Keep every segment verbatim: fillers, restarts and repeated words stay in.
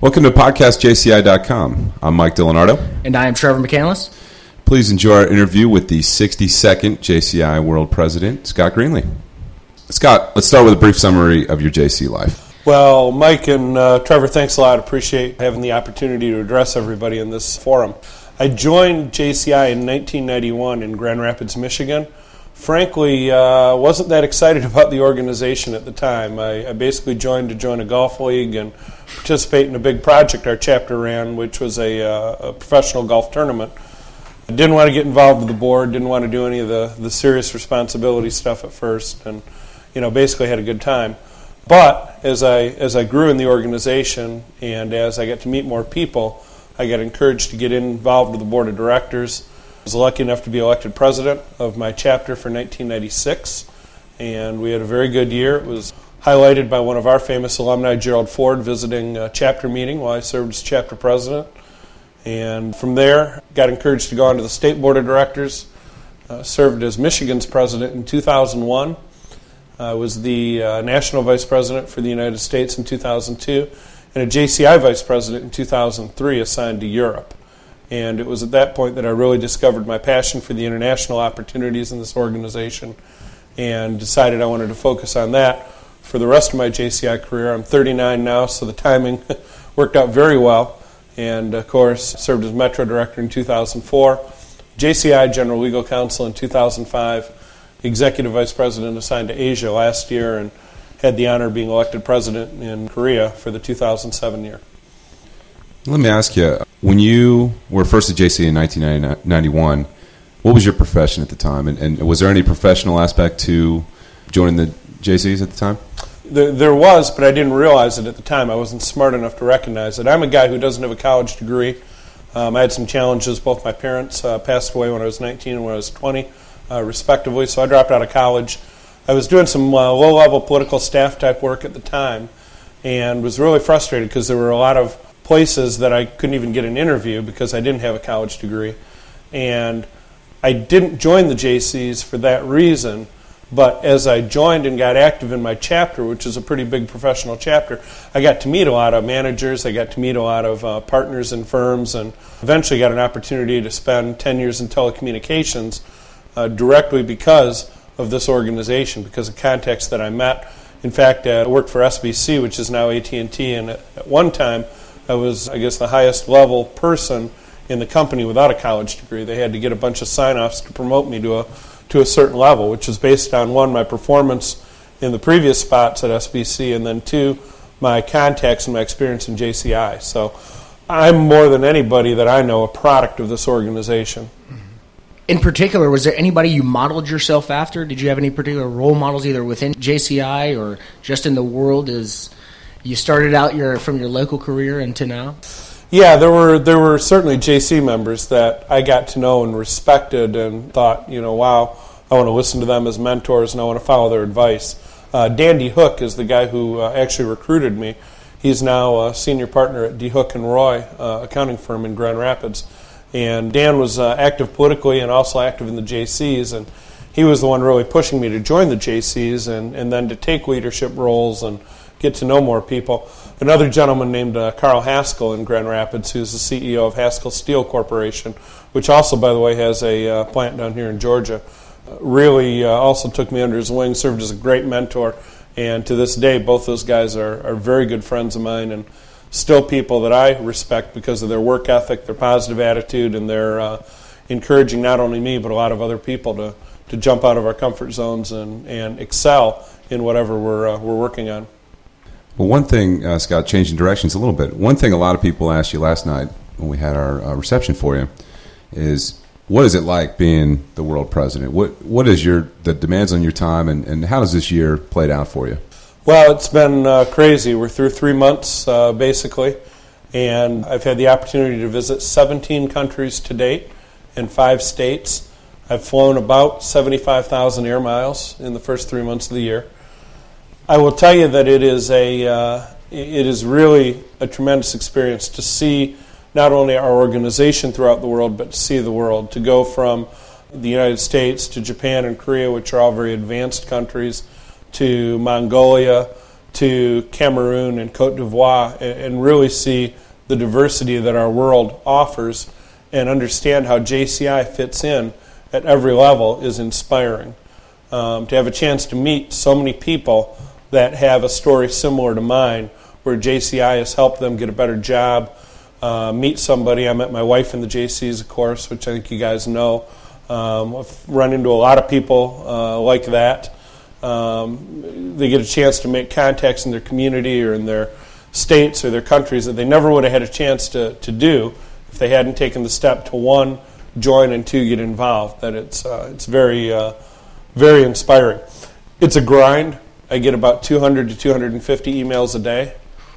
Welcome to podcast J C I dot com. I'm Mike DiLeonardo. And I am Trevor McCandless. Please enjoy our interview with the sixty-second J C I World President, Scott Greenlee. Scott, let's start with a brief summary of your J C life. Well, Mike and uh, Trevor, thanks a lot. Appreciate having the opportunity to address everybody in this forum. I joined J C I in nineteen ninety-one in Grand Rapids, Michigan. Frankly, uh, wasn't that excited about the organization at the time. I, I basically joined to join a golf league and participate in a big project our chapter ran, which was a, uh, a professional golf tournament. I didn't want to get involved with the board, didn't want to do any of the, the serious responsibility stuff at first, and you know, basically had a good time. But as I as I grew in the organization and as I got to meet more people, I got encouraged to get involved with the board of directors. I was lucky enough to be elected president of my chapter for nineteen ninety-six, and we had a very good year. It was highlighted by one of our famous alumni, Gerald Ford, visiting a chapter meeting while I served as chapter president. And from there, got encouraged to go on to the state board of directors, uh, served as Michigan's president in two thousand one. I was the uh, national vice president for the United States in two thousand two, and a J C I vice president in two thousand three assigned to Europe. And it was at that point that I really discovered my passion for the international opportunities in this organization and decided I wanted to focus on that for the rest of my J C I career. I'm thirty-nine now, so the timing worked out very well. And, of course, served as Metro Director in two thousand four, J C I General Legal Counsel in two thousand five, Executive Vice President assigned to Asia last year, and had the honor of being elected President in Korea for the two thousand seven year. Let me ask you, when you were first at J C I in nineteen ninety-one, what was your profession at the time? And, and was there any professional aspect to joining the J Cs at the time? There, there was, but I didn't realize it at the time. I wasn't smart enough to recognize it. I'm a guy who doesn't have a college degree. Um, I had some challenges. Both my parents uh, passed away when I was nineteen and when I was twenty, uh, respectively, so I dropped out of college. I was doing some uh, low-level political staff type work at the time and was really frustrated because there were a lot of places that I couldn't even get an interview because I didn't have a college degree. And I didn't join the J Cs for that reason. But as I joined and got active in my chapter, which is a pretty big professional chapter, I got to meet a lot of managers, I got to meet a lot of uh, partners in firms, and eventually got an opportunity to spend ten years in telecommunications uh, directly because of this organization, because of contacts that I met. In fact, uh, I worked for S B C, which is now A T and T, and at, at one time I was, I guess, the highest level person in the company without a college degree. They had to get a bunch of sign-offs to promote me to a to a certain level, which is based on, one, my performance in the previous spots at S B C, and then two, my contacts and my experience in J C I. So I'm more than anybody that I know a product of this organization. In particular, was there anybody you modeled yourself after? Did you have any particular role models either within J C I or just in the world as you started out your from your local career into now? Yeah, there were there were certainly J C members that I got to know and respected and thought, you know, wow, I want to listen to them as mentors and I want to follow their advice. Uh, Dan DeHook is the guy who uh, actually recruited me. He's now a senior partner at DeHook and Roy, uh, accounting firm in Grand Rapids. And Dan was uh, active politically and also active in the J Cs, and he was the one really pushing me to join the J Cs and, and then to take leadership roles and get to know more people. Another gentleman named uh, Carl Haskell in Grand Rapids, who's the C E O of Haskell Steel Corporation, which also, by the way, has a uh, plant down here in Georgia, uh, really uh, also took me under his wing, served as a great mentor, and to this day, both those guys are, are very good friends of mine and still people that I respect because of their work ethic, their positive attitude, and their uh, encouraging not only me but a lot of other people to, to jump out of our comfort zones and, and excel in whatever we're uh, we're working on. Well, one thing, uh, Scott, changing directions a little bit. One thing a lot of people asked you last night when we had our uh, reception for you is, what is it like being the world president? What What is your the demands on your time, and, and how does this year played out for you? Well, it's been uh, crazy. We're through three months, uh, basically, and I've had the opportunity to visit seventeen countries to date in five states. I've flown about seventy-five thousand air miles in the first three months of the year. I will tell you that it is a uh, it is really a tremendous experience to see not only our organization throughout the world, but to see the world, to go from the United States to Japan and Korea, which are all very advanced countries, to Mongolia, to Cameroon and Cote d'Ivoire and, and really see the diversity that our world offers and understand how J C I fits in at every level is inspiring. Um, to have a chance to meet so many people that have a story similar to mine, where J C I has helped them get a better job, uh, meet somebody. I met my wife in the J Cs, of course, which I think you guys know. Um, I've run into a lot of people uh, like that. Um, they get a chance to make contacts in their community or in their states or their countries that they never would have had a chance to, to do if they hadn't taken the step to, one, join, and two, get involved. That it's uh, it's very uh, very inspiring. It's a grind. I get about two hundred to two hundred fifty emails a day.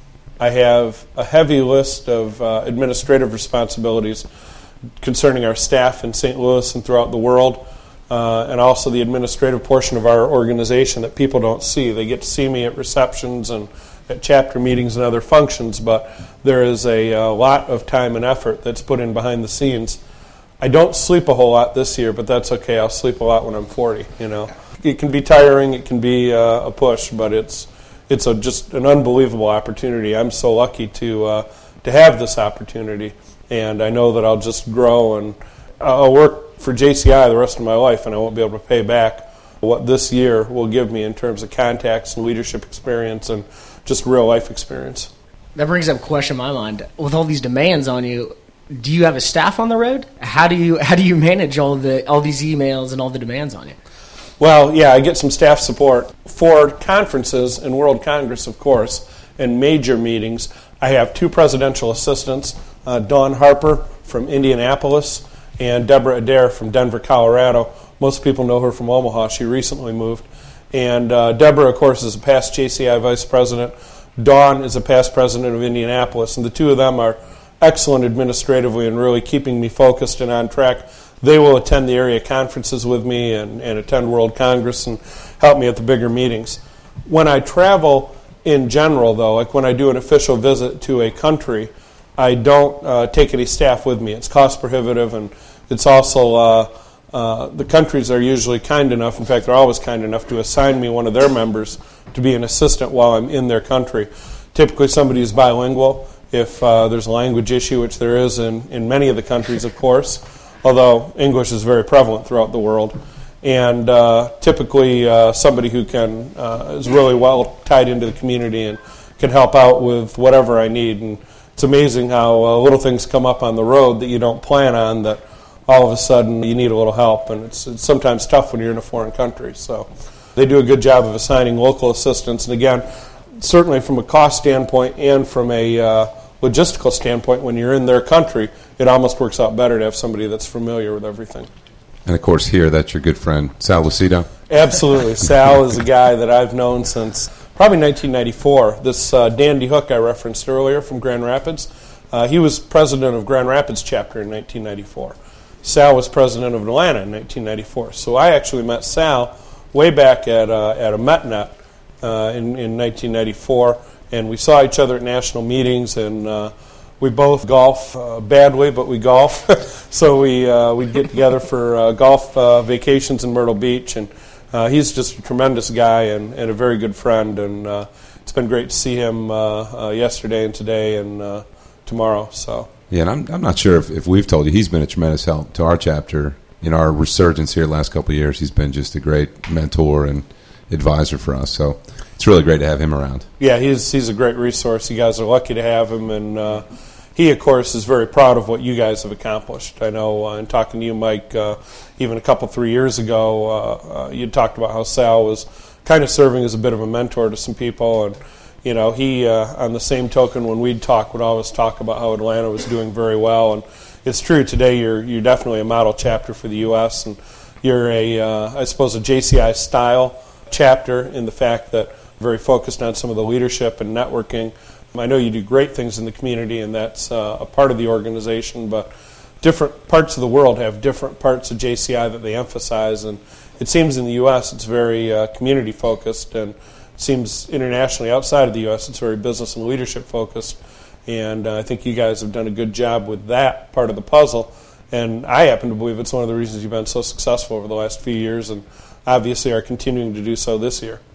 I have a heavy list of uh, administrative responsibilities concerning our staff in Saint Louis and throughout the world, uh, and also the administrative portion of our organization that people don't see. They get to see me at receptions and at chapter meetings and other functions, but there is a, a lot of time and effort that's put in behind the scenes. I don't sleep a whole lot this year, but that's okay. I'll sleep a lot when I'm forty. You know, it can be tiring, it can be uh, a push, but it's it's a, just an unbelievable opportunity. I'm so lucky to uh, to have this opportunity, and I know that I'll just grow and I'll work for J C I the rest of my life, and I won't be able to pay back what this year will give me in terms of contacts and leadership experience and just real life experience. That brings up a question in my mind. With all these demands on you, do you have a staff on the road? How do you how do you manage all the all these emails and all the demands on you? Well, yeah, I get some staff support. For conferences and World Congress, of course, and major meetings, I have two presidential assistants, uh, Dawn Harper from Indianapolis and Deborah Adair from Denver, Colorado. Most people know her from Omaha. She recently moved. And uh, Deborah, of course, is a past J C I vice president. Dawn is a past president of Indianapolis. And the two of them are excellent administratively and really keeping me focused and on track. They will attend the area conferences with me and, and attend World Congress and help me at the bigger meetings. When I travel in general, though, like when I do an official visit to a country, I don't uh, take any staff with me. It's cost prohibitive, and it's also uh, uh, the countries are usually kind enough, in fact, they're always kind enough to assign me one of their members to be an assistant while I'm in their country. Typically somebody who's bilingual. If uh, there's a language issue, which there is in, in many of the countries, of course, although English is very prevalent throughout the world. And uh, typically uh, somebody who can uh, is really well tied into the community and can help out with whatever I need. And it's amazing how uh, little things come up on the road that you don't plan on that all of a sudden you need a little help. And it's, it's sometimes tough when you're in a foreign country. So they do a good job of assigning local assistants. And again, certainly from a cost standpoint and from a uh, logistical standpoint, when you're in their country, it almost works out better to have somebody that's familiar with everything. And, of course, here, that's your good friend, Sal Lucido. Absolutely. Sal is a guy that I've known since probably nineteen ninety-four. This uh, Dandy Hook I referenced earlier from Grand Rapids, uh, he was president of Grand Rapids chapter in nineteen ninety-four. Sal was president of Atlanta in nineteen ninety-four. So I actually met Sal way back at, uh, at a MetNet uh, in, in nineteen ninety-four, and we saw each other at national meetings, and uh, we both golf uh, badly, but we golf. So we uh, we get together for uh, golf uh, vacations in Myrtle Beach, and uh, he's just a tremendous guy and, and a very good friend. And uh, it's been great to see him uh, uh, yesterday and today and uh, tomorrow. So yeah, and I'm I'm not sure if, if we've told you, he's been a tremendous help to our chapter in our resurgence here the last couple of years. He's been just a great mentor and advisor for us. So it's really great to have him around. Yeah, he's he's a great resource. You guys are lucky to have him, and uh, he, of course, is very proud of what you guys have accomplished. I know uh, in talking to you, Mike, uh, even a couple, three years ago, uh, uh, you talked about how Sal was kind of serving as a bit of a mentor to some people. And, you know, he, uh, on the same token, when we'd talk, would always talk about how Atlanta was doing very well. And it's true, today you're you're definitely a model chapter for the U S, and you're a, uh, I suppose, a J C I-style chapter in the fact that very focused on some of the leadership and networking. I know you do great things in the community, and that's uh, a part of the organization, but different parts of the world have different parts of J C I that they emphasize, and it seems in the U S it's very uh, community-focused, and it seems internationally outside of the U S it's very business and leadership-focused, and uh, I think you guys have done a good job with that part of the puzzle, and I happen to believe it's one of the reasons you've been so successful over the last few years, and obviously are continuing to do so this year.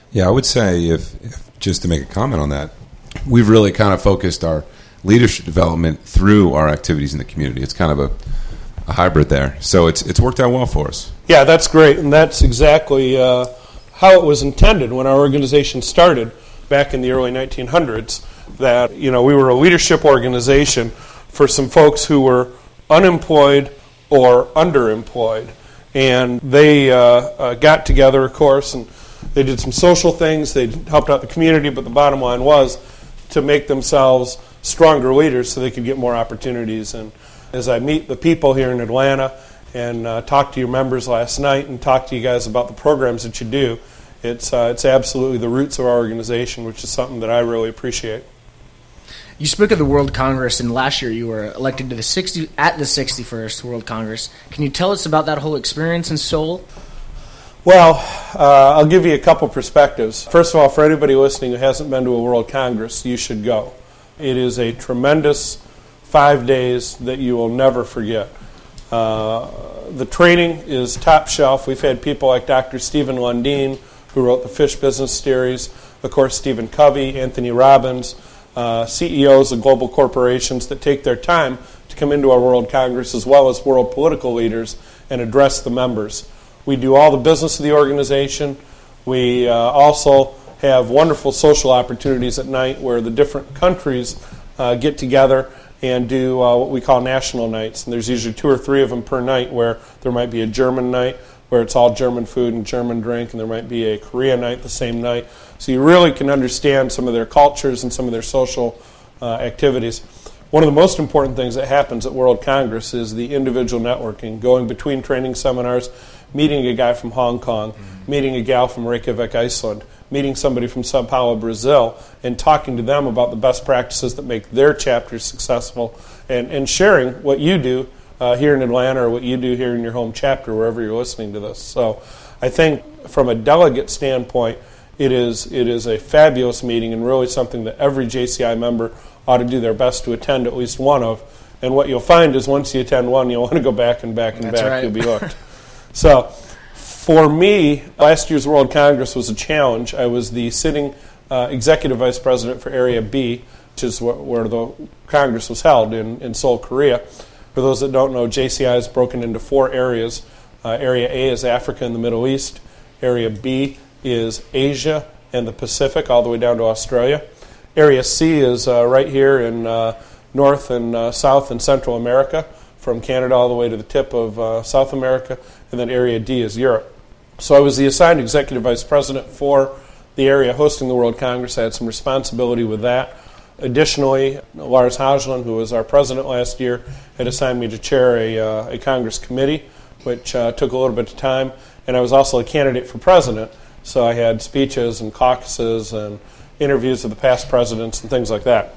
Yeah, I would say, if, if just to make a comment on that, we've really kind of focused our leadership development through our activities in the community. It's kind of a, a hybrid there. So it's it's worked out well for us. Yeah, that's great, and that's exactly uh, how it was intended when our organization started back in the early nineteen hundreds, that, you know, we were a leadership organization for some folks who were unemployed or underemployed. And they uh, uh, got together, of course, and they did some social things. They helped out the community, but the bottom line was to make themselves stronger leaders so they could get more opportunities. And as I meet the people here in Atlanta and uh, talk to your members last night and talk to you guys about the programs that you do, it's uh, it's absolutely the roots of our organization, which is something that I really appreciate. You spoke of the World Congress, and last year you were elected to the sixty at the sixty-first World Congress. Can you tell us about that whole experience in Seoul? Well, uh, I'll give you a couple perspectives. First of all, for anybody listening who hasn't been to a World Congress, you should go. It is a tremendous five days that you will never forget. Uh, the training is top shelf. We've had people like Doctor Stephen Lundeen, who wrote the Fish Business Series, of course, Stephen Covey, Anthony Robbins, uh, C E Os of global corporations that take their time to come into our World Congress, as well as world political leaders, and address the members. We do all the business of the organization. We uh, also have wonderful social opportunities at night where the different countries uh, get together and do uh, what we call national nights. And there's usually two or three of them per night, where there might be a German night where it's all German food and German drink, and there might be a Korea night the same night. So you really can understand some of their cultures and some of their social uh, activities. One of the most important things that happens at World Congress is the individual networking, going between training seminars, meeting a guy from Hong Kong, mm-hmm. meeting a gal from Reykjavik, Iceland, meeting somebody from Sao Paulo, Brazil, and talking to them about the best practices that make their chapters successful, and, and sharing what you do uh, here in Atlanta or what you do here in your home chapter, wherever you're listening to this. So I think from a delegate standpoint, it is it is a fabulous meeting, and really something that every J C I member ought to do their best to attend at least one of. And what you'll find is once you attend one, you'll want to go back and back and That's back. right. You'll be hooked. So for me, last year's World Congress was a challenge. I was the sitting uh, executive vice president for Area B, which is wh- where the Congress was held in, in Seoul, Korea. For those that don't know, J C I is broken into four areas. Uh, Area A is Africa and the Middle East. Area B is Asia and the Pacific, all the way down to Australia. Area C is uh, right here in uh, North and uh, South and Central America, from Canada all the way to the tip of uh, South America. And then Area D is Europe. So I was the assigned executive vice president for the area hosting the World Congress. I had some responsibility with that. Additionally, Lars Haslund, who was our president last year, had assigned me to chair a, uh, a Congress committee, which uh, took a little bit of time. And I was also a candidate for president, so I had speeches and caucuses and interviews of the past presidents and things like that.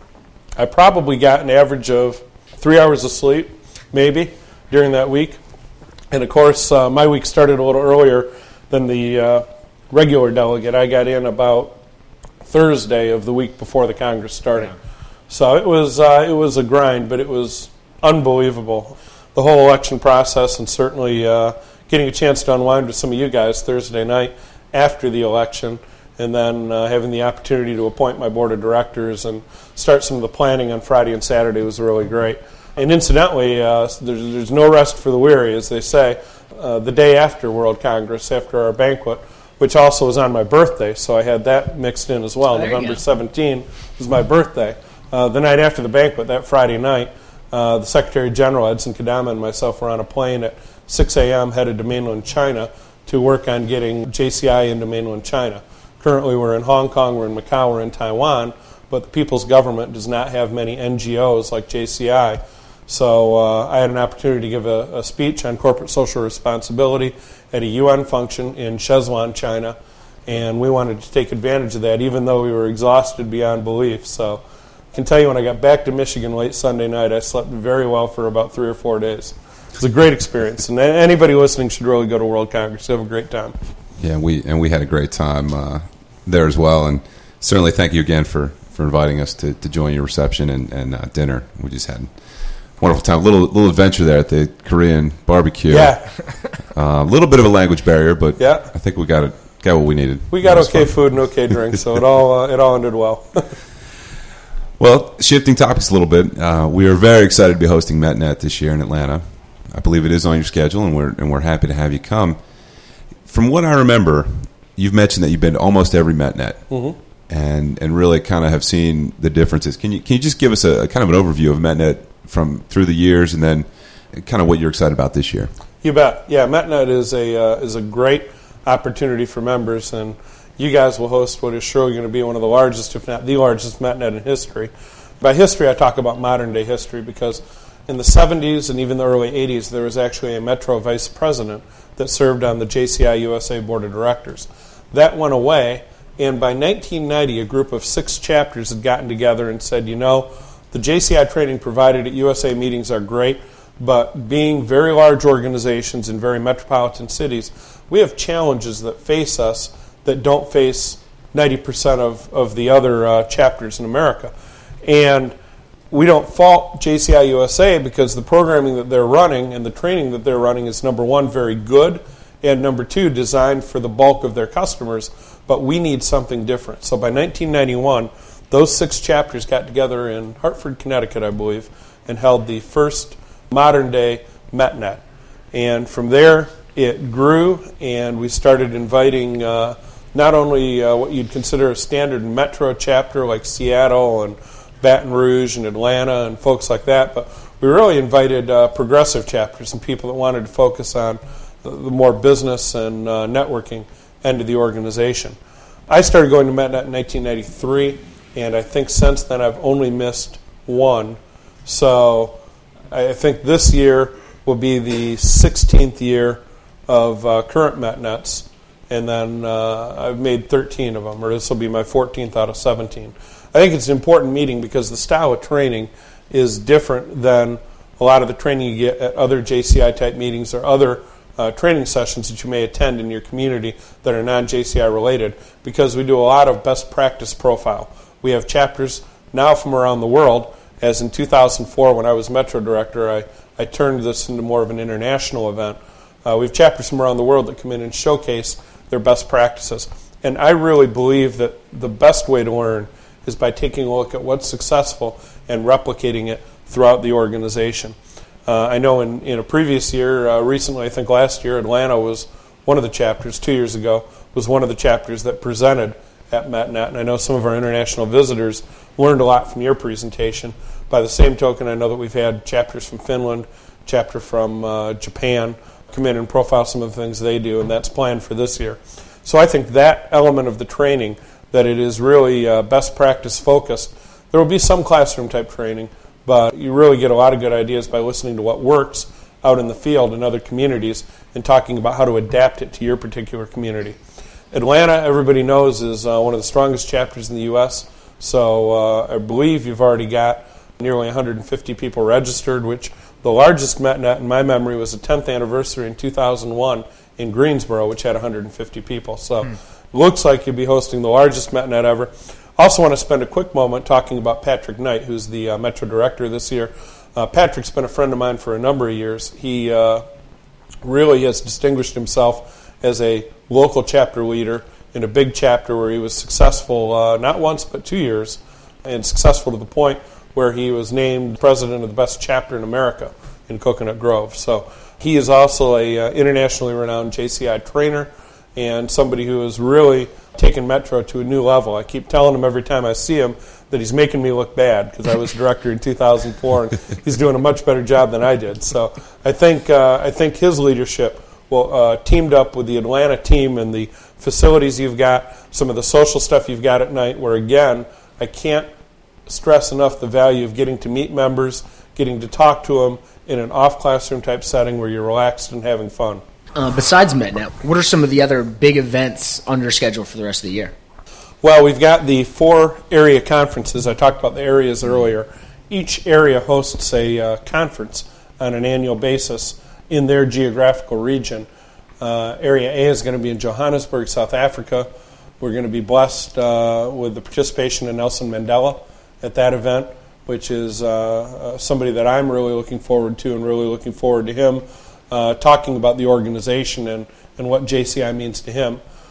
I probably got an average of three hours of sleep, maybe, during that week. And, of course, uh, my week started a little earlier than the uh, regular delegate. I got in about Thursday of the week before the Congress started. So it was uh, it was a grind, but it was unbelievable. The whole election process, and certainly uh, getting a chance to unwind with some of you guys Thursday night after the election, and then uh, having the opportunity to appoint my board of directors and start some of the planning on Friday and Saturday was really great. And incidentally, uh, there's, there's no rest for the weary, as they say. Uh, the day after World Congress, after our banquet, which also was on my birthday, so I had that mixed in as well. Oh, November seventeenth was my birthday. Uh, the night after the banquet, that Friday night, uh, the Secretary General, Edson Kadama, and myself were on a plane at six a.m. headed to mainland China to work on getting J C I into mainland China. Currently, we're in Hong Kong, we're in Macau, we're in Taiwan, but the People's Government does not have many N G Os like J C I. So uh, I had an opportunity to give a, a speech on corporate social responsibility at a U N function in Szechuan, China, and we wanted to take advantage of that, even though we were exhausted beyond belief. So I can tell you, when I got back to Michigan late Sunday night, I slept very well for about three or four days. It was a great experience, and anybody listening should really go to World Congress. Have a great time. Yeah, we and we had a great time uh, there as well, and certainly thank you again for, for inviting us to, to join your reception and, and uh, dinner. We just had wonderful time. Little little adventure there at the Korean barbecue. Yeah. A uh, little bit of a language barrier, but yeah. I think we got it got what we needed. We got okay fun. food and okay drink, so it all uh, it all ended well. Well, shifting topics a little bit, uh, we are very excited to be hosting MetNet this year in Atlanta. I believe it is on your schedule, and we're and we're happy to have you come. From what I remember, you've mentioned that you've been to almost every MetNet, mm-hmm. and and really kind of have seen the differences. Can you can you just give us a, a kind of an overview of MetNet from through the years, and then kind of what you're excited about this year? You bet. Yeah, MetNet is a uh, is a great opportunity for members, and you guys will host what is surely going to be one of the largest, if not the largest, MetNet in history. By history, I talk about modern-day history because in the seventies and even the early eighties, there was actually a Metro vice president that served on the J C I U S A Board of Directors. That went away, and by nineteen ninety, a group of six chapters had gotten together and said, you know, the J C I training provided at U S A meetings are great, but being very large organizations in very metropolitan cities, we have challenges that face us that don't face ninety percent of, of the other uh, chapters in America. And we don't fault J C I U S A because the programming that they're running and the training that they're running is, number one, very good, and number two, designed for the bulk of their customers, but we need something different. So by nineteen ninety-one, those six chapters got together in Hartford, Connecticut, I believe, and held the first modern-day MetNet. And from there, it grew, and we started inviting uh, not only uh, what you'd consider a standard metro chapter like Seattle and Baton Rouge and Atlanta and folks like that, but we really invited uh, progressive chapters and people that wanted to focus on the more business and uh, networking end of the organization. I started going to MetNet in nineteen ninety-three, and I think since then I've only missed one. So I think this year will be the sixteenth year of uh, current MetNets, and then uh, I've made thirteen of them, or this will be my fourteenth out of seventeen. I think it's an important meeting because the style of training is different than a lot of the training you get at other J C I-type meetings or other uh, training sessions that you may attend in your community that are non-J C I related, because we do a lot of best practice profile. We have chapters now from around the world. As in two thousand four, when I was Metro Director, I, I turned this into more of an international event. Uh, we have chapters from around the world that come in and showcase their best practices. And I really believe that the best way to learn is by taking a look at what's successful and replicating it throughout the organization. Uh, I know in, in a previous year, uh, recently, I think last year, Atlanta was one of the chapters, two years ago, was one of the chapters that presented at MetNet. And I know some of our international visitors learned a lot from your presentation. By the same token, I know that we've had chapters from Finland, chapter from uh, Japan come in and profile some of the things they do, and that's planned for this year. So I think that element of the training, that it is really uh, best practice focused. There will be some classroom type training, but you really get a lot of good ideas by listening to what works out in the field in other communities and talking about how to adapt it to your particular community. Atlanta, everybody knows, is uh, one of the strongest chapters in the U S, so uh, I believe you've already got nearly one hundred fifty people registered, which the largest MetNet in my memory was the tenth anniversary in two thousand one in Greensboro, which had one hundred fifty people. So hmm. it looks like you'll be hosting the largest MetNet ever. Also want to spend a quick moment talking about Patrick Knight, who's the uh, Metro Director this year. Uh, Patrick's been a friend of mine for a number of years. He uh, really has distinguished himself as a local chapter leader in a big chapter where he was successful uh, not once but two years, and successful to the point where he was named president of the best chapter in America in Coconut Grove. So he is also a uh, internationally renowned J C I trainer and somebody who has really taken Metro to a new level. I keep telling him every time I see him that he's making me look bad because I was director in two thousand four, and he's doing a much better job than I did. So I think uh, I think his leadership will uh, teamed up with the Atlanta team and the facilities you've got, some of the social stuff you've got at night, where again, I can't stress enough the value of getting to meet members, getting to talk to them in an off-classroom type setting where you're relaxed and having fun. Uh, besides MetNet, what are some of the other big events on your schedule for the rest of the year? Well, we've got the four area conferences. I talked about the areas earlier. Each area hosts a uh, conference on an annual basis in their geographical region. Uh, area A is going to be in Johannesburg, South Africa. We're going to be blessed uh, with the participation of Nelson Mandela at that event, which is uh, uh, somebody that I'm really looking forward to and really looking forward to him uh, talking about the organization and, and what J C I means to him.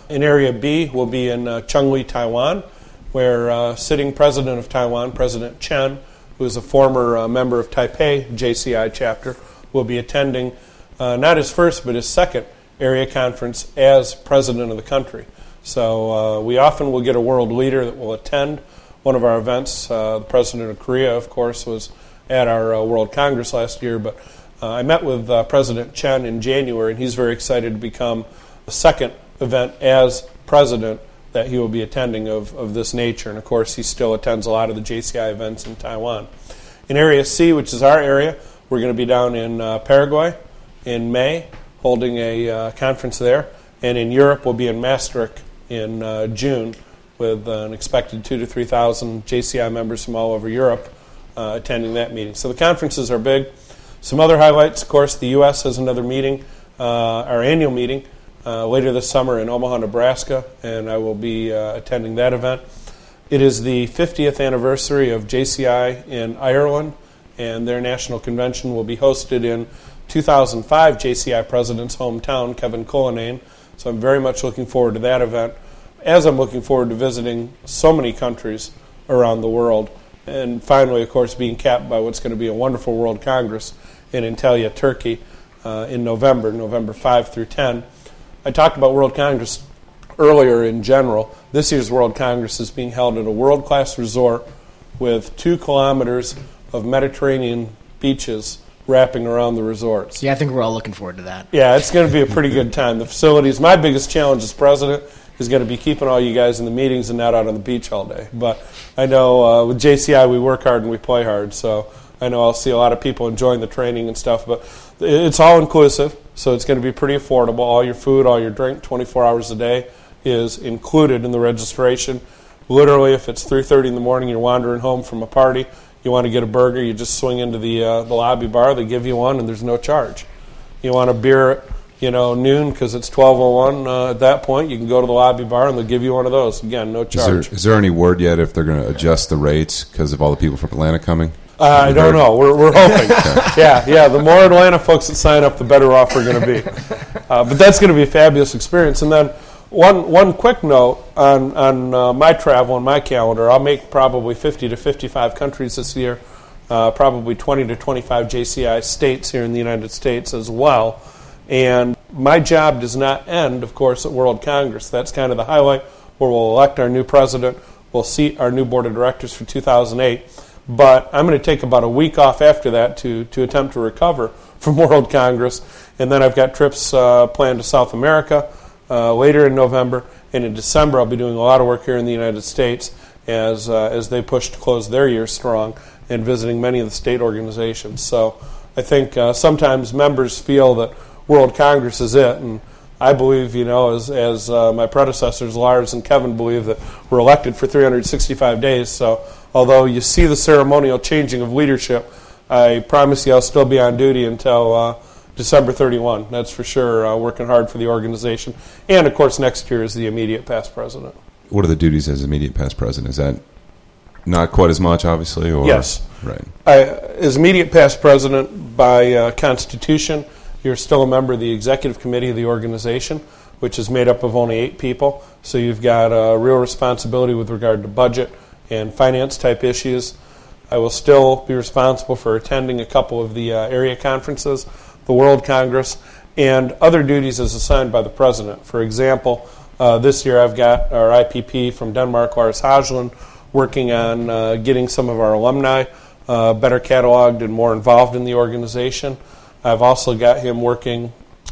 In Area B, we'll be in uh, Chongli, Taiwan, where uh, sitting president of Taiwan, President Chen, who is a former uh, member of Taipei J C I chapter, will be attending uh, not his first but his second area conference as president of the country. So uh, we often will get a world leader that will attend one of our events. Uh, the president of Korea, of course, was at our uh, World Congress last year, but uh, I met with uh, President Chen in January, and he's very excited to become the second event as president that he will be attending of, of this nature. And of course, he still attends a lot of the J C I events in Taiwan. In Area C, which is our area, we're going to be down in uh, Paraguay in May, holding a uh, conference there. And in Europe, we'll be in Maastricht in uh, June with uh, an expected two to three thousand J C I members from all over Europe uh, attending that meeting. So the conferences are big. Some other highlights, of course, the U S has another meeting, uh, our annual meeting, uh, later this summer in Omaha, Nebraska, and I will be uh, attending that event. It is the fiftieth anniversary of J C I in Ireland, and their national convention will be hosted in two thousand five J C I president's hometown, Kevin Cullinane. So I'm very much looking forward to that event, as I'm looking forward to visiting so many countries around the world. And finally, of course, being capped by what's going to be a wonderful World Congress in Antalya, Turkey, uh, in November, November fifth through tenth. I talked about World Congress earlier in general. This year's World Congress is being held at a world-class resort with two kilometers of Mediterranean beaches wrapping around the resorts. Yeah, I think we're all looking forward to that. Yeah, it's going to be a pretty good time. The facilities, my biggest challenge as president is going to be keeping all you guys in the meetings and not out on the beach all day. But I know uh, with J C I we work hard and we play hard, so I know I'll see a lot of people enjoying the training and stuff. But it's all inclusive, so it's going to be pretty affordable. All your food, all your drink, twenty-four hours a day is included in the registration. Literally, if it's three thirty in the morning, you're wandering home from a party, you want to get a burger, you just swing into the uh, the lobby bar, they give you one, and there's no charge. You want a beer at you know, noon because it's twelve oh one uh, at that point, you can go to the lobby bar and they'll give you one of those. Again, no charge. Is there, is there any word yet if they're going to adjust the rates because of all the people from Atlanta coming? Uh, I don't heard? know. We're, we're hoping. yeah, yeah. The more Atlanta folks that sign up, the better off we're going to be. Uh, but that's going to be a fabulous experience. And then one one quick note on, on uh, my travel and my calendar, I'll make probably fifty to fifty-five countries this year, uh, probably twenty to twenty-five J C I states here in the United States as well. And my job does not end, of course, at World Congress. That's kind of the highlight where we'll elect our new president. We'll seat our new board of directors for two thousand eight. But I'm going to take about a week off after that to, to attempt to recover from World Congress. And then I've got trips uh, planned to South America uh, later in November. And in December, I'll be doing a lot of work here in the United States as, uh, as they push to close their year strong and visiting many of the state organizations. So I think uh, sometimes members feel that World Congress is it, and I believe, you know, as as uh, my predecessors, Lars and Kevin, believe that we're elected for three hundred sixty-five days. So although you see the ceremonial changing of leadership, I promise you I'll still be on duty until uh, December thirty-first. That's for sure, uh, working hard for the organization. And, of course, next year is the immediate past president. What are the duties as immediate past president? Is that not quite as much, obviously? Or? Yes. Right. I, as immediate past president by uh, Constitution, you're still a member of the executive committee of the organization, which is made up of only eight people. So you've got a real responsibility with regard to budget and finance type issues. I will still be responsible for attending a couple of the uh, area conferences, the World Congress, and other duties as assigned by the president. For example, uh, this year I've got our I P P from Denmark, Lars Hajlund, working on uh, getting some of our alumni uh, better cataloged and more involved in the organization. I've also got him working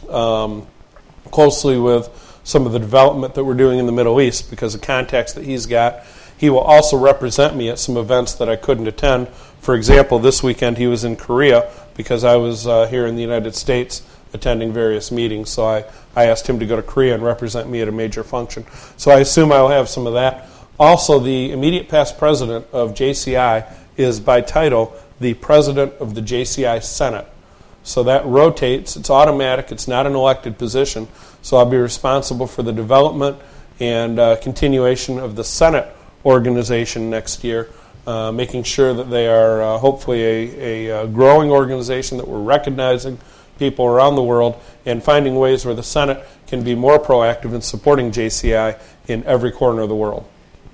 um, closely with some of the development that we're doing in the Middle East because of contacts that he's got. He will also represent me at some events that I couldn't attend. For example, this weekend he was in Korea because I was uh, here in the United States attending various meetings. So I, I asked him to go to Korea and represent me at a major function. So I assume I will have some of that. Also, the immediate past president of J C I is by title the president of the J C I Senate. So that rotates. It's automatic. It's not an elected position. So I'll be responsible for the development and uh, continuation of the Senate organization next year, uh, making sure that they are uh, hopefully a, a, a growing organization that we're recognizing people around the world and finding ways where the Senate can be more proactive in supporting J C I in every corner of the world.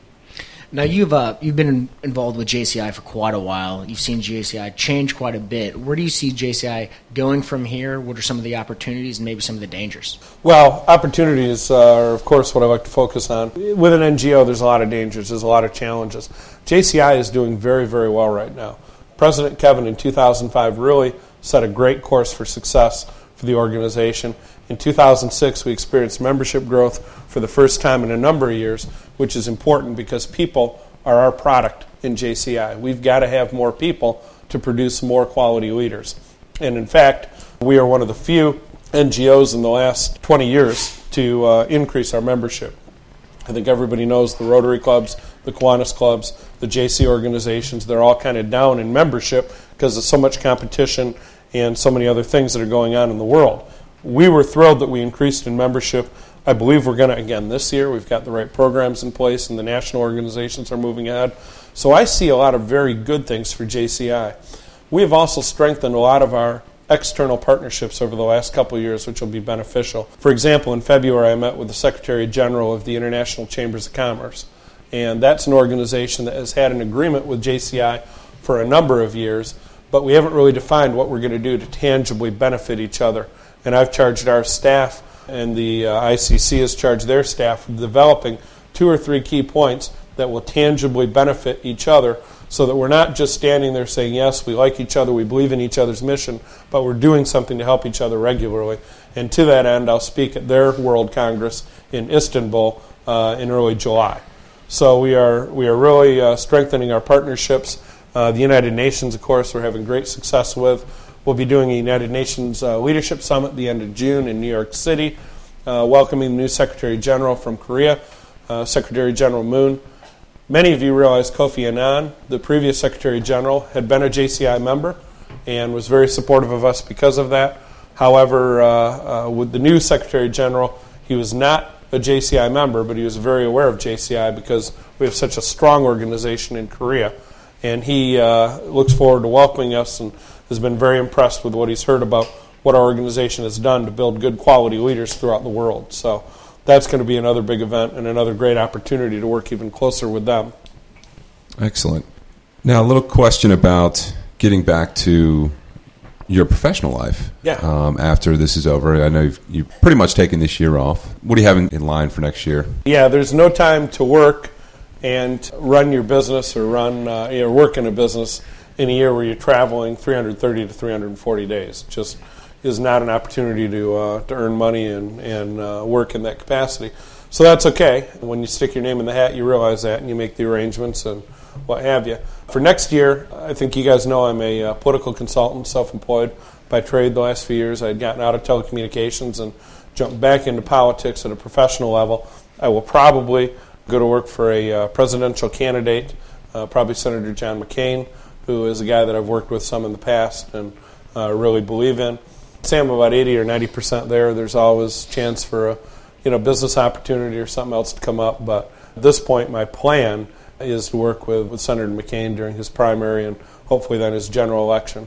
Now, you've uh, you've been in, involved with J C I for quite a while. You've seen J C I change quite a bit. Where do you see J C I going from here? What are some of the opportunities and maybe some of the dangers? Well, opportunities are, of course, what I like to focus on. With an N G O, there's a lot of dangers. There's a lot of challenges. J C I is doing very, very well right now. President Kevin in two thousand five really set a great course for success for the organization. In two thousand six, we experienced membership growth for the first time in a number of years, which is important because people are our product in J C I. We've got to have more people to produce more quality leaders. And in fact, we are one of the few N G Os in the last twenty years to uh, increase our membership. I think everybody knows the Rotary clubs, the Kiwanis clubs, the J C organizations, they're all kind of down in membership because of so much competition and so many other things that are going on in the world. We were thrilled that we increased in membership. I believe we're going to again this year. We've got the right programs in place and the national organizations are moving ahead. So I see a lot of very good things for J C I. We have also strengthened a lot of our external partnerships over the last couple of years, which will be beneficial. For example, in February I met with the Secretary General of the International Chambers of Commerce. And that's an organization that has had an agreement with J C I for a number of years, but we haven't really defined what we're going to do to tangibly benefit each other. And I've charged our staff, and the uh, I C C has charged their staff with developing two or three key points that will tangibly benefit each other so that we're not just standing there saying, yes, we like each other, we believe in each other's mission, but we're doing something to help each other regularly. And to that end, I'll speak at their World Congress in Istanbul uh, in early July. So we are we are really uh, strengthening our partnerships. Uh, the United Nations, of course, we're having great success with. We'll be doing a United Nations uh, Leadership Summit at the end of June in New York City, uh, welcoming the new Secretary General from Korea, uh, Secretary General Moon. Many of you realize Kofi Annan, the previous Secretary General, had been a J C I member and was very supportive of us because of that. However, uh, uh, with the new Secretary General, he was not a J C I member, but he was very aware of J C I because we have such a strong organization in Korea. And he uh, looks forward to welcoming us and has been very impressed with what he's heard about what our organization has done to build good quality leaders throughout the world. So that's going to be another big event and another great opportunity to work even closer with them. Excellent. Now, a little question about getting back to your professional life. Yeah. Um, after this is over, I know you've, you've pretty much taken this year off. What do you have in, in line for next year? Yeah, there's no time to work and run your business or run uh, you know, work in a business in a year where you're traveling three hundred thirty to three hundred forty days. It just is not an opportunity to uh, to earn money and, and uh, work in that capacity. So that's okay. When you stick your name in the hat, you realize that and you make the arrangements and what have you. For next year, I think you guys know I'm a uh, political consultant, self-employed by trade the last few years. I had gotten out of telecommunications and jumped back into politics at a professional level. I will probably go to work for a uh, presidential candidate, uh, probably Senator John McCain, who is a guy that I've worked with some in the past and uh, really believe in. Say I'm about eighty or ninety percent there. There's always a chance for a you know, business opportunity or something else to come up. But at this point, my plan is to work with, with Senator McCain during his primary and hopefully then his general election.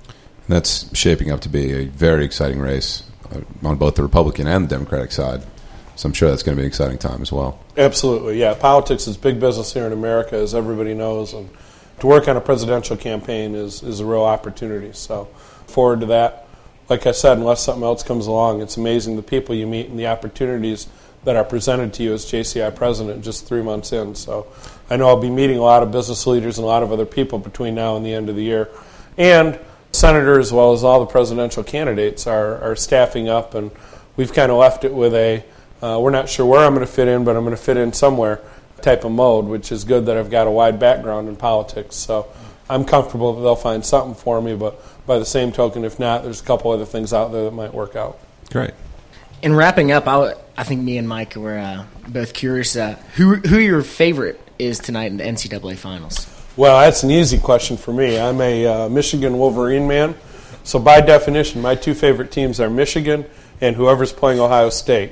That's shaping up to be a very exciting race on both the Republican and the Democratic side. So I'm sure that's going to be an exciting time as well. Absolutely, yeah. Politics is big business here in America, as everybody knows. And to work on a presidential campaign is, is a real opportunity. So forward to that. Like I said, unless something else comes along, it's amazing the people you meet and the opportunities that are presented to you as J C I president just three months in. So I know I'll be meeting a lot of business leaders and a lot of other people between now and the end of the year. And senators, as well as all the presidential candidates, are, are staffing up, and we've kind of left it with a, uh, we're not sure where I'm going to fit in, but I'm going to fit in somewhere type of mode, which is good that I've got a wide background in politics. So I'm comfortable that they'll find something for me, but by the same token, if not, there's a couple other things out there that might work out. Great. In wrapping up, I, I think me and Mike were uh, both curious uh, who who your favorite is tonight in the N C double A Finals. Well, that's an easy question for me. I'm a uh, Michigan Wolverine man, so by definition, my two favorite teams are Michigan and whoever's playing Ohio State.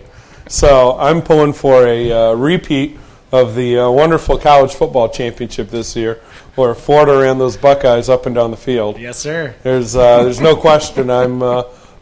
So I'm pulling for a uh, repeat of the uh, wonderful college football championship this year, where Florida ran those Buckeyes up and down the field. Yes, sir. There's uh, there's no question. I'm uh,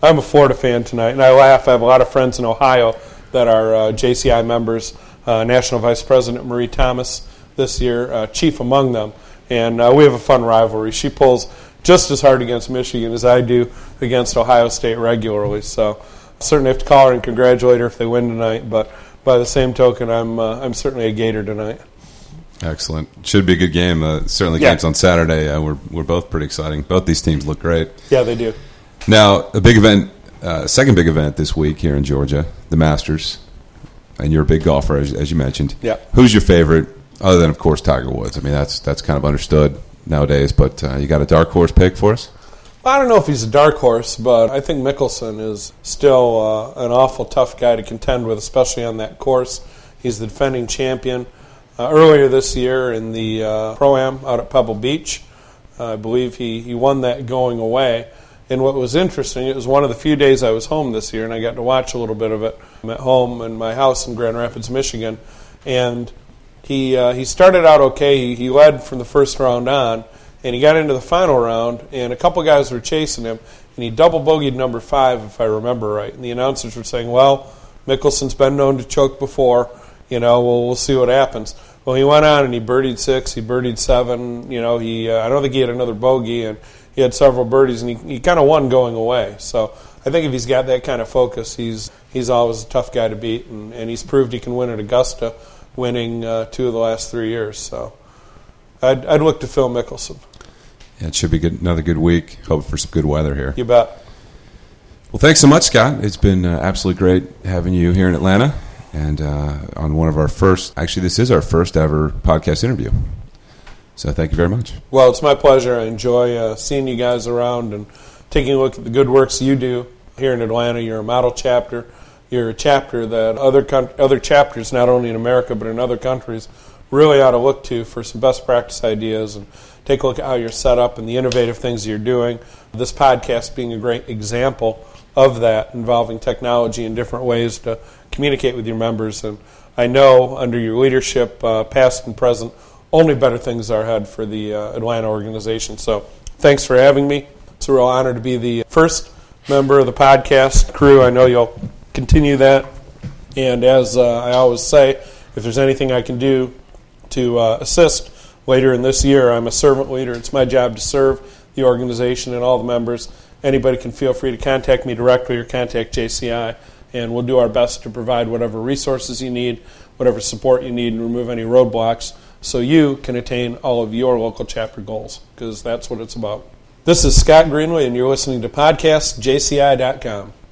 I'm a Florida fan tonight, and I laugh. I have a lot of friends in Ohio that are uh, J C I members. Uh, National Vice President Marie Thomas this year, uh, chief among them. And uh, we have a fun rivalry. She pulls just as hard against Michigan as I do against Ohio State regularly. So certainly have to call her and congratulate her if they win tonight. But by the same token, I'm uh, I'm certainly a Gator tonight. Excellent. Should be a good game. Uh, certainly yeah. games on Saturday. Uh, we're we're both pretty exciting. Both these teams look great. Yeah, they do. Now, a big event, uh, second big event this week here in Georgia, the Masters. And you're a big golfer, as, as you mentioned. Yeah. Who's your favorite, other than, of course, Tiger Woods? I mean, that's that's kind of understood nowadays. But uh, you got a dark horse pick for us? I don't know if he's a dark horse, but I think Mickelson is still uh, an awful tough guy to contend with, especially on that course. He's the defending champion. Uh, earlier this year in the uh, Pro-Am out at Pebble Beach, uh, I believe he, he won that going away. And what was interesting, it was one of the few days I was home this year, and I got to watch a little bit of it. I'm at home in my house in Grand Rapids, Michigan, and he uh, he started out okay. He, he led from the first round on, and he got into the final round, and a couple guys were chasing him, and he double bogeyed number five, if I remember right. And the announcers were saying, well, Mickelson's been known to choke before, you know, well, we'll see what happens. Well, he went on and he birdied six, he birdied seven, you know, he uh, I don't think he had another bogey, and he had several birdies, and he, he kind of won going away. So I think if he's got that kind of focus, he's he's always a tough guy to beat, and, and he's proved he can win at Augusta, winning uh, two of the last three years. So I'd, I'd look to Phil Mickelson. Yeah, it should be good, another good week. Hope for some good weather here. You bet. Well, thanks so much, Scott. It's been uh, absolutely great having you here in Atlanta, and uh, on one of our first, actually this is our first ever podcast interview. So thank you very much. Well, it's my pleasure. I enjoy uh, seeing you guys around and taking a look at the good works you do here in Atlanta. You're a model chapter. You're a chapter that other con- other chapters, not only in America but in other countries, really ought to look to for some best practice ideas and take a look at how you're set up and the innovative things you're doing. This podcast being a great example of that, involving technology in different ways to communicate with your members. And I know under your leadership, uh, past and present, only better things are ahead for the uh, Atlanta organization. So thanks for having me. It's a real honor to be the first member of the podcast crew. I know you'll continue that. And as uh, I always say, if there's anything I can do to uh, assist later in this year, I'm a servant leader. It's my job to serve the organization and all the members. Anybody can feel free to contact me directly or contact J C I, and we'll do our best to provide whatever resources you need, whatever support you need, and remove any roadblocks so you can attain all of your local chapter goals, because that's what it's about. This is Scott Greenway, and you're listening to podcast J C I dot com.